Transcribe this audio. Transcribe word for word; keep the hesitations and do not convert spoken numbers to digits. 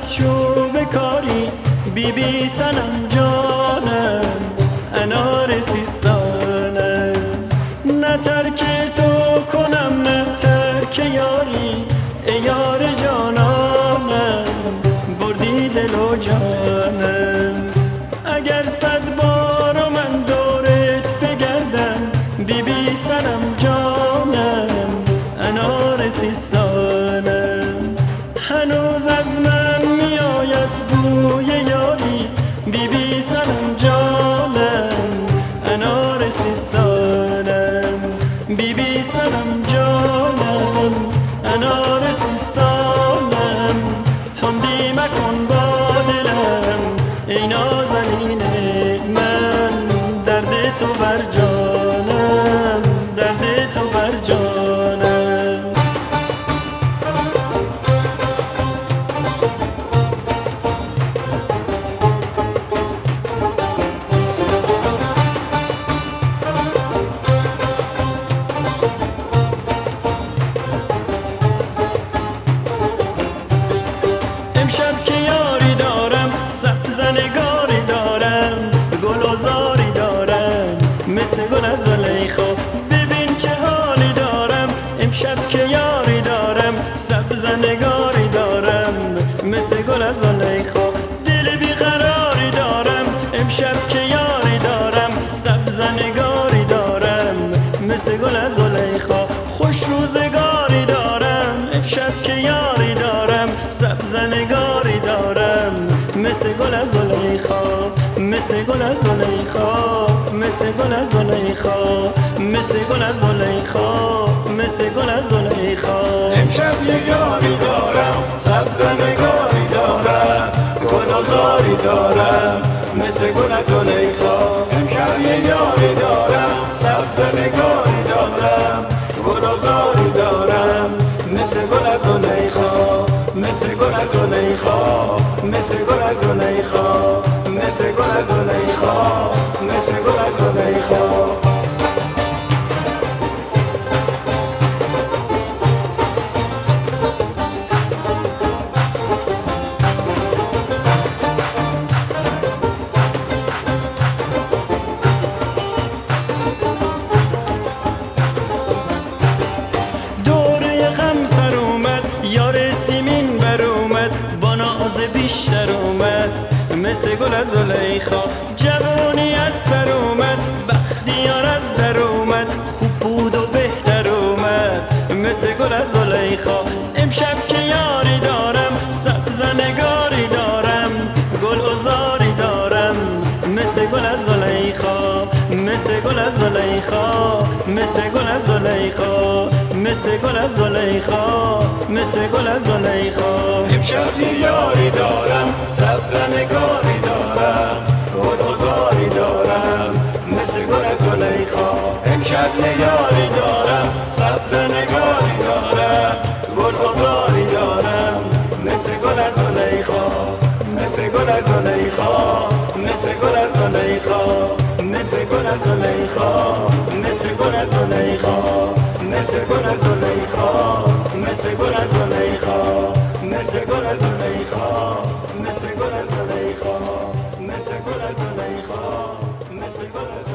شو بکاری بی بی سنم جانم انار سیستانم. نه ترک تو کنم نه ترک یاری ای یار جانانم بردی دل و جانم. اگر صد بار من دورت بگردم بی بی سنم جانم انار سیستانم. هنوز از من میآید بوی یاری بی بی سنم جانم انار سیستانم. بی بی سنم جانم انار سیستانم. تندی مکن با دلم ای نازنین من درد تو بر جانم درد تو بر جانم. امشب که یاری دارم سبز نگاری دارم گل و زاری دارم مثل گل از زلیخا. ببین چه حالی دارم امشب که یاری دارم سبز نگاری دارم مثل گل از زلیخا. دل بیقراری دارم امشب که یاری دارم سبز نگاری دارم مثل گل از زلیخا. خوش روزگاری دارم امشب که یاری دارم سبز نگاری دارم مثل گل از زلیخا مثل گل از زلیخا مثل گل از زلیخا مثل گل از زلیخا مثل گل از زلیخا. امشب یه یاری دارم سبز نگاری دارم گل و زاری دارم مثل گل از زلیخا. امشب یه یاری دارم سبز نگاری دارم گل و زاری دارم مثل گل از زلیخا مثل گل از زلیخا مثل گل از زلیخا مثل گل از زلیخا مثل گل از زلیخا. یار سیمین بر اومد با ناز بیشتر اومد مثل گل از زلیخا. جوانی از سر اومد وقتی یار از در اومد خوب بود و بهتر اومد مثل گل از زلیخا. امشب که یاری دارم سبز نگاری دارم گل و زاری دارم مثل گل از زلیخا مثل گل از زلیخا مثل گل از زلیخا مثل گل از زلیخا مثل گل از زلیخا. امشب یه یاری دارم سبز نگاری دارم گل و زاری دارم مثل گل از زلیخا. امشب یه یاری دارم سبز نگاری دارم گل و زاری دارم مثل گل از زلیخا مثل گل از زلیخا مثل گل از زلیخا مثل گل از زلیخا مثل گل از زلیخا مثل گل از زلیخا مثل گل از زلیخا مثل گل از زلیخا مثل گل از زلیخا مثل گل از زلیخا مثل گل از